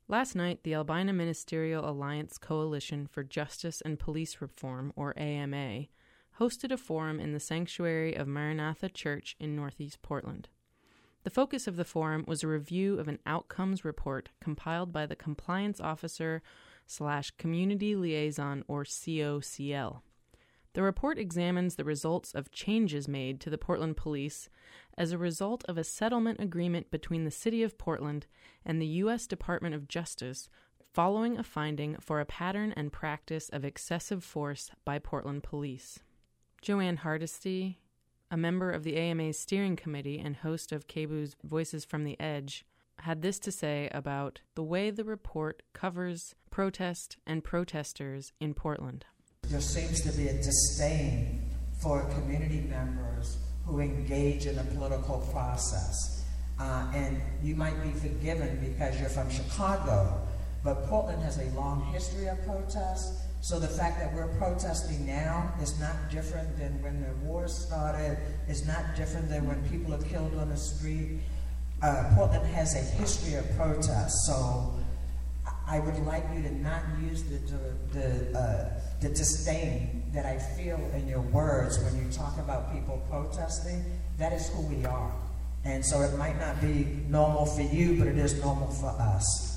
Last night, the Albina Ministerial Alliance Coalition for Justice and Police Reform, or AMA, hosted a forum in the sanctuary of Maranatha Church in Northeast Portland. The focus of the forum was a review of an outcomes report compiled by the Compliance Officer / Community Liaison, or COCL. The report examines the results of changes made to the Portland Police as a result of a settlement agreement between the City of Portland and the U.S. Department of Justice following a finding for a pattern and practice of excessive force by Portland police. Joanne Hardesty, a member of the AMA's steering committee and host of KBOO's Voices from the Edge, had this to say about the way the report covers protest and protesters in Portland. There seems to be a disdain for community members who engage in the political process. And you might be forgiven because you're from Chicago, but Portland has a long history of protest. So the fact that we're protesting now is not different than when the war started, is not different than when people are killed on the street. Portland has a history of protest, so I would like you to not use the disdain that I feel in your words when you talk about people protesting. That is who we are. And so it might not be normal for you, but it is normal for us.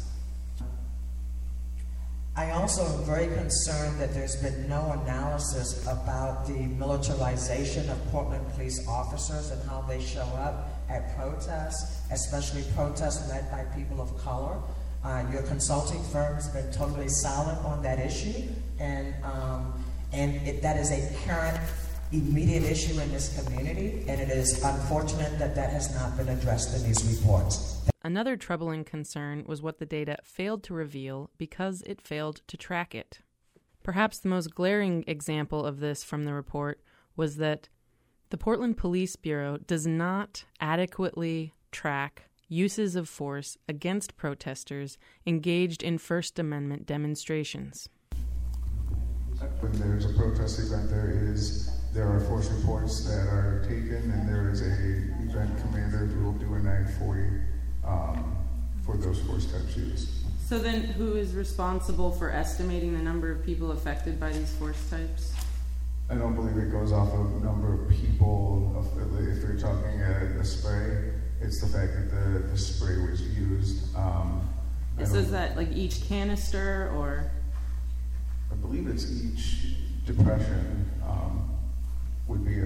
I also am very concerned that there's been no analysis about the militarization of Portland police officers and how they show up at protests, especially protests led by people of color. Your consulting firm has been totally silent on that issue, and that is a current, immediate issue in this community, and it is unfortunate that that has not been addressed in these reports. Another troubling concern was what the data failed to reveal because it failed to track it. Perhaps the most glaring example of this from the report was that the Portland Police Bureau does not adequately track uses of force against protesters engaged in First Amendment demonstrations. When there's a protest event, there are force reports that are taken, and there is a event commander who will do a 940 for those force types used. So then who is responsible for estimating the number of people affected by these force types? I don't believe it goes off of number of people. If they're talking a spray, it's the fact that the spray was used. So is that like each canister, or? I believe it's each depression would be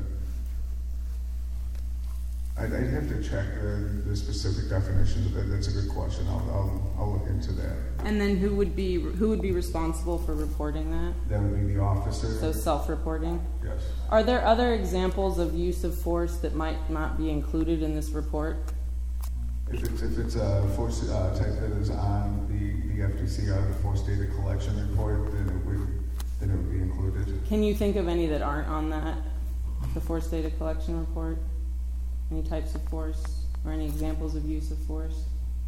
I'd have to check the specific definitions of that. That's a good question. I'll look into that. And then who would be responsible for reporting that? That would be the officer. So self-reporting? Yes. Are there other examples of use of force that might not be included in this report? If it's a force type that is on the FDCR, the force data collection report, then it would be included. Can you think of any that aren't on that, the force data collection report? Any types of force or any examples of use of force?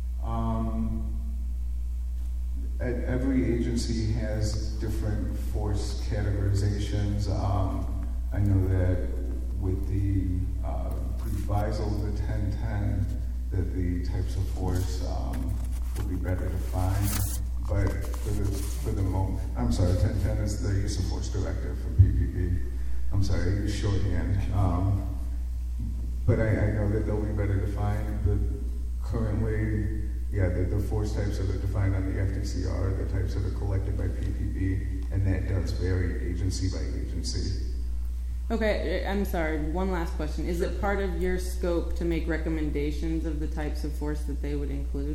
Every agency has different force categorizations. I know that with the revisal of the 1010, that the types of force will be better defined. But for the moment, 1010 is the use of force directive for PPP. I'm sorry, I use shorthand. But I know that they'll be better defined. Currently, the force types that are defined on the FDCR, the types that are collected by PPP, and that does vary agency by agency. Okay, I'm sorry, one last question. Is it part of your scope to make recommendations of the types of force that they would include?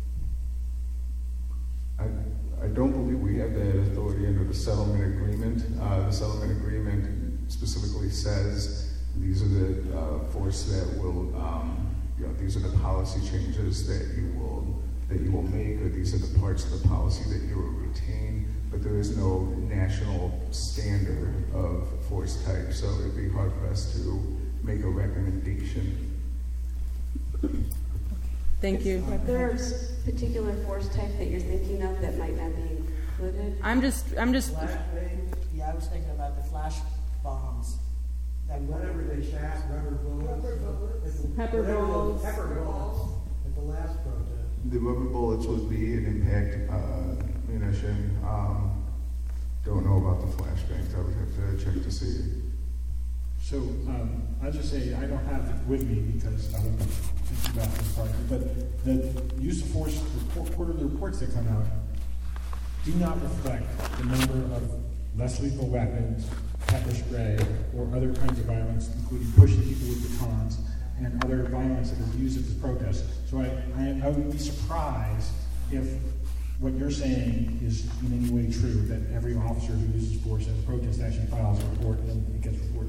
I don't believe we have that authority under the settlement agreement. The settlement agreement specifically says these are the force that will, these are the policy changes that you will make, or these are the parts of the policy that you will retain. But there is no national standard of force type, so it'd be hard for us to make a recommendation. Thank you. Are there a particular force type that you're thinking of that might not be included? I'm just. Yeah, I was thinking about the flash bombs. And whatever they shot, rubber bullets. Pepper balls. At the last protest. The rubber bullets would be an impact munition. Don't know about the flashbangs. I would have to check to see. So I'll just say I don't have it with me because I wasn't thinking about this part. But the use of force quarterly reports that come out do not reflect the number of less lethal weapons, pepper spray, or other kinds of violence, including pushing people with batons and other violence that is used at this protest. So I would be surprised if what you're saying is in any way true, that every officer who uses force at a protest actually files a report and it gets reported.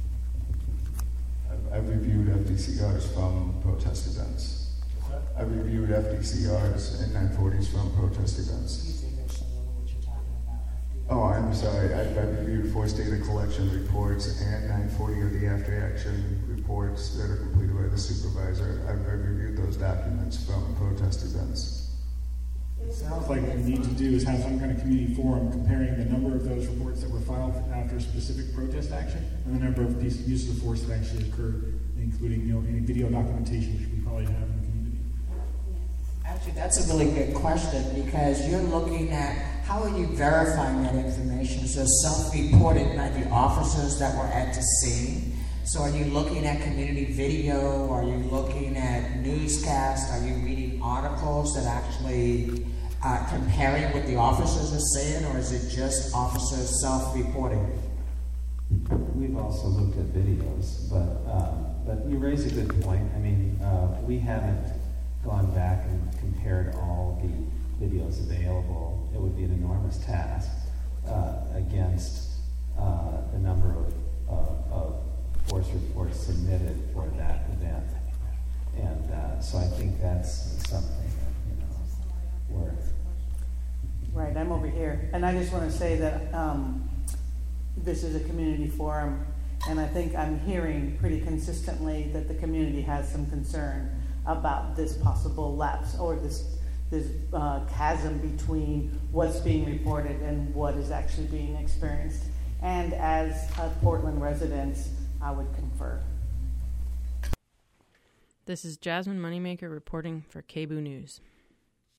I've reviewed FDCRs from protest events. I've reviewed FDCRs and 940s from protest events. Oh, I'm sorry. I've reviewed force data collection reports and 940 of the after-action reports that are completed by the supervisor. I've reviewed those documents from protest events. It sounds like what we need to do is have some kind of community forum comparing the number of those reports that were filed after a specific protest action and the number of uses of force that actually occurred, including any video documentation, which we probably have in the community. Actually, that's a really good question because you're looking at how are you verifying that information? So self-reported by the officers that were at the scene. So are you looking at community video? Are you looking at newscasts? Are you reading articles that actually comparing what the officers are saying, or is it just officers self-reporting? We've also looked at videos, but you raise a good point. I mean, we haven't gone back and compared all the videos available. It would be an enormous task against the number of force reports submitted for that event, and so I think that's something that worth. Right, I'm over here, and I just want to say that this is a community forum, and I think I'm hearing pretty consistently that the community has some concern about this possible lapse or this chasm between what's being reported and what is actually being experienced. And as Portland residents, I would confer. This is Jasmine Moneymaker reporting for KBOO News.